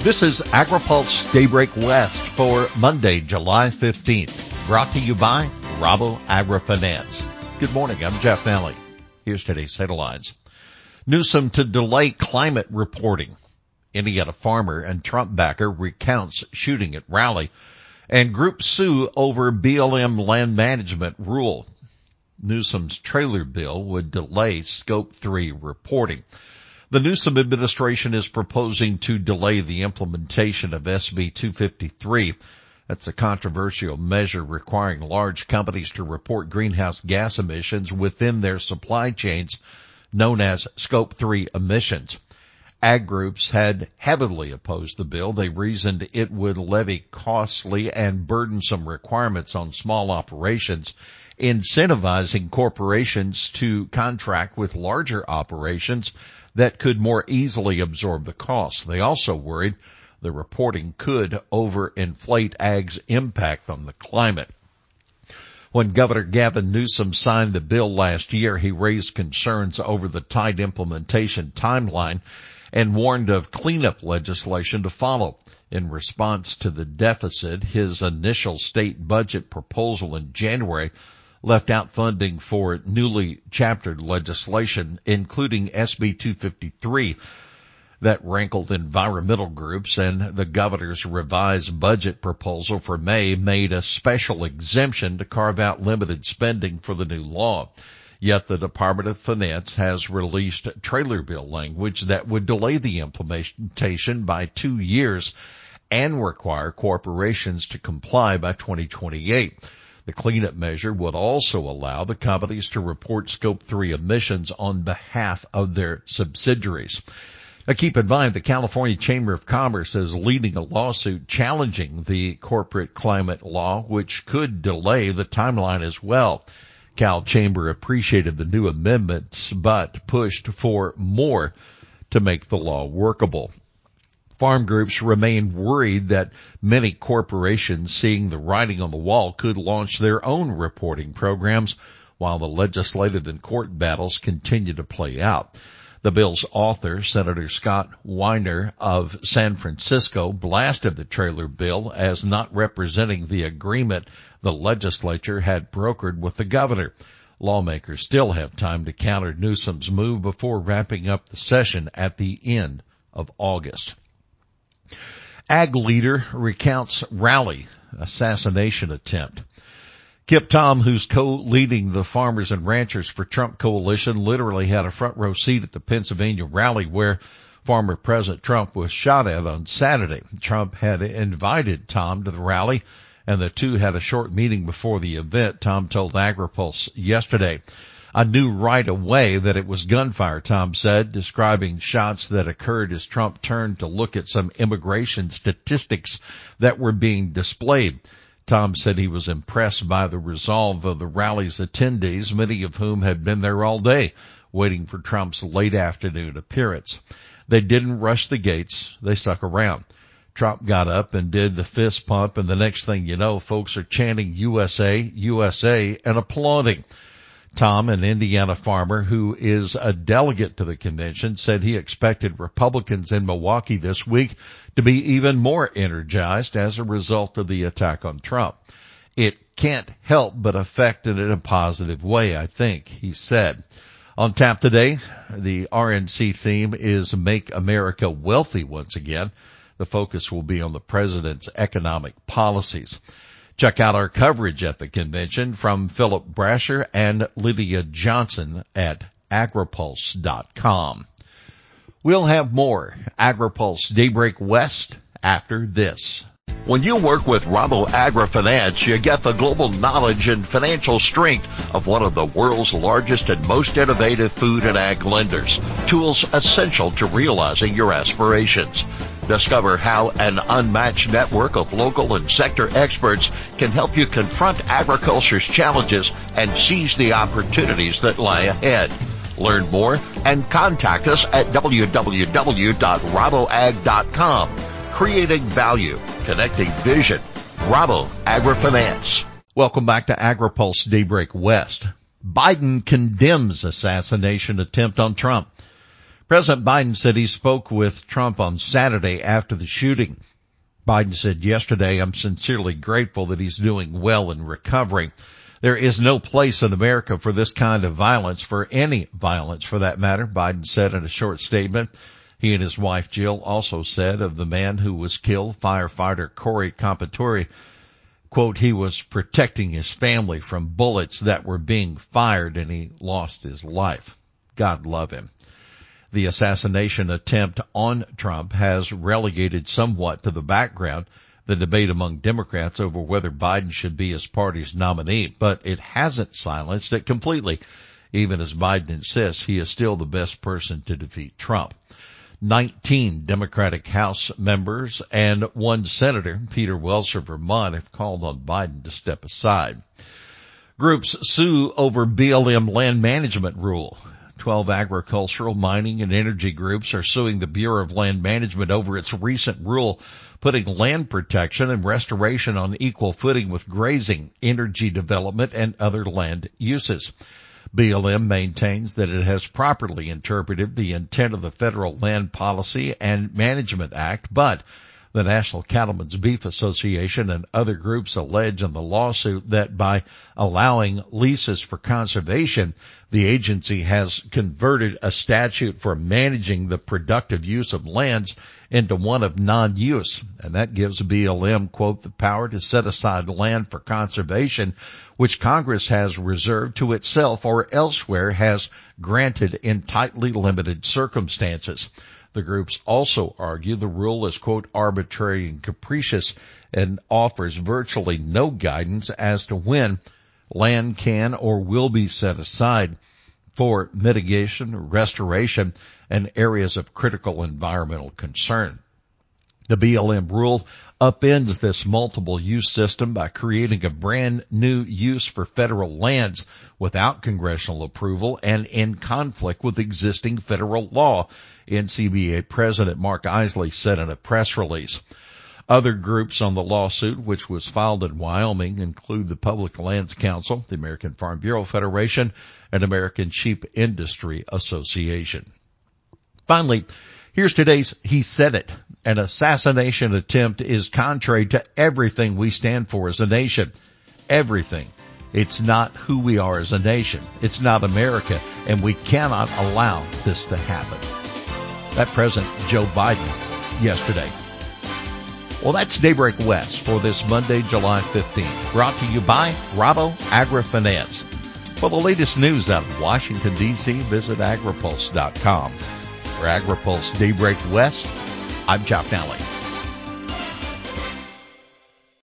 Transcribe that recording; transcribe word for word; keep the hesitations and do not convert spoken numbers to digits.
This is AgriPulse Daybreak West for Monday, July fifteenth, brought to you by Rabo AgriFinance. Good morning, I'm Jeff Nally. Here's today's headlines. Newsom to delay climate reporting. Indiana farmer and Trump backer recounts shooting at rally. And groups sue over B L M land management rule. Newsom's trailer bill would delay Scope three reporting. The Newsom administration is proposing to delay the implementation of S B two fifty-three. That's a controversial measure requiring large companies to report greenhouse gas emissions within their supply chains, known as Scope three emissions. Ag groups had heavily opposed the bill. They reasoned it would levy costly and burdensome requirements on small operations, incentivizing corporations to contract with larger operations that could more easily absorb the costs. They also worried the reporting could overinflate ag's impact on the climate. When Governor Gavin Newsom signed the bill last year, he raised concerns over the tight implementation timeline and warned of cleanup legislation to follow. In response to the deficit, his initial state budget proposal in January left out funding for newly chaptered legislation, including S B two fifty-three, that rankled environmental groups, and the governor's revised budget proposal for May made a special exemption to carve out limited spending for the new law. Yet the Department of Finance has released trailer bill language that would delay the implementation by two years and require corporations to comply by twenty twenty-eight. The cleanup measure would also allow the companies to report Scope three emissions on behalf of their subsidiaries. Now keep in mind, the California Chamber of Commerce is leading a lawsuit challenging the corporate climate law, which could delay the timeline as well. Cal Chamber appreciated the new amendments, but pushed for more to make the law workable. Farm groups remain worried that many corporations, seeing the writing on the wall, could launch their own reporting programs while the legislative and court battles continue to play out. The bill's author, Senator Scott Weiner of San Francisco, blasted the trailer bill as not representing the agreement the legislature had brokered with the governor. Lawmakers still have time to counter Newsom's move before wrapping up the session at the end of August. Ag leader recounts rally assassination attempt. Kip Tom, who's co-leading the Farmers and Ranchers for Trump coalition, literally had a front row seat at the Pennsylvania rally where former President Trump was shot at on Saturday. Trump had invited Tom to the rally, and the two had a short meeting before the event, Tom told AgriPulse yesterday. I knew right away that it was gunfire, Tom said, describing shots that occurred as Trump turned to look at some immigration statistics that were being displayed. Tom said he was impressed by the resolve of the rally's attendees, many of whom had been there all day, waiting for Trump's late afternoon appearance. They didn't rush the gates. They stuck around. Trump got up and did the fist pump, and the next thing you know, folks are chanting U S A, U S A, and applauding. Tom, an Indiana farmer who is a delegate to the convention, said he expected Republicans in Milwaukee this week to be even more energized as a result of the attack on Trump. It can't help but affect it in a positive way, I think, he said. On tap today, the R N C theme is Make America Wealthy once again. The focus will be on the president's economic policies. Check out our coverage at the convention from Philip Brasher and Lydia Johnson at agripulse dot com. We'll have more AgriPulse Daybreak West after this. When you work with Rabo AgriFinance, you get the global knowledge and financial strength of one of the world's largest and most innovative food and ag lenders. Tools essential to realizing your aspirations. Discover how an unmatched network of local and sector experts can help you confront agriculture's challenges and seize the opportunities that lie ahead. Learn more and contact us at w w w dot rabo ag dot com. Creating value, connecting vision. Rabo AgriFinance. Welcome back to AgriPulse Daybreak West. Biden condemns assassination attempt on Trump. President Biden said he spoke with Trump on Saturday after the shooting. Biden said yesterday, I'm sincerely grateful that he's doing well and recovering. There is no place in America for this kind of violence, for any violence for that matter, Biden said in a short statement. He and his wife Jill also said of the man who was killed, firefighter Corey Compatore, quote, he was protecting his family from bullets that were being fired and he lost his life. God love him. The assassination attempt on Trump has relegated somewhat to the background the debate among Democrats over whether Biden should be his party's nominee, but it hasn't silenced it completely, even as Biden insists he is still the best person to defeat Trump. nineteen Democratic House members and one Senator, Peter Wells of Vermont, have called on Biden to step aside. Groups sue over B L M land management rule. Twelve agricultural, mining, and energy groups are suing the Bureau of Land Management over its recent rule putting land protection and restoration on equal footing with grazing, energy development, and other land uses. B L M maintains that it has properly interpreted the intent of the Federal Land Policy and Management Act, but the National Cattlemen's Beef Association and other groups allege in the lawsuit that by allowing leases for conservation, the agency has converted a statute for managing the productive use of lands into one of non-use, and that gives B L M, quote, the power to set aside land for conservation, which Congress has reserved to itself or elsewhere has granted in tightly limited circumstances. The groups also argue the rule is, quote, arbitrary and capricious and offers virtually no guidance as to when land can or will be set aside for mitigation, restoration, and areas of critical environmental concern. The B L M rule upends this multiple use system by creating a brand new use for federal lands without congressional approval and in conflict with existing federal law, N C B A President Mark Isley said in a press release. Other groups on the lawsuit, which was filed in Wyoming, include the Public Lands Council, the American Farm Bureau Federation, and American Sheep Industry Association. Finally, here's today's He Said It. An assassination attempt is contrary to everything we stand for as a nation. Everything. It's not who we are as a nation. It's not America, and we cannot allow this to happen. That President Joe Biden yesterday. Well, that's Daybreak West for this Monday, July fifteenth. Brought to you by Rabo AgriFinance. For the latest news out of Washington, D C, visit agripulse dot com. For AgriPulse Daybreak West, I'm Jeff Nally.